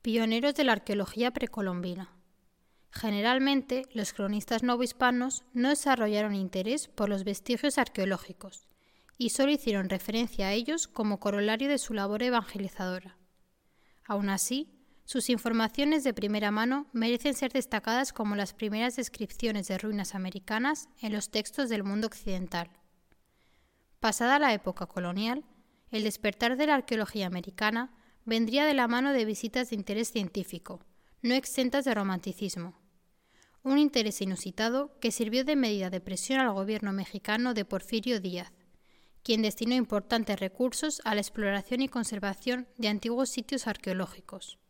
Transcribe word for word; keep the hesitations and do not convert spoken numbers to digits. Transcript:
Pioneros de la arqueología precolombina. Generalmente, los cronistas novohispanos no desarrollaron interés por los vestigios arqueológicos y solo hicieron referencia a ellos como corolario de su labor evangelizadora. Aún así, sus informaciones de primera mano merecen ser destacadas como las primeras descripciones de ruinas americanas en los textos del mundo occidental. Pasada la época colonial, el despertar de la arqueología americana vendría de la mano de visitas de interés científico, no exentas de romanticismo. Un interés inusitado que sirvió de medida de presión al gobierno mexicano de Porfirio Díaz, quien destinó importantes recursos a la exploración y conservación de antiguos sitios arqueológicos.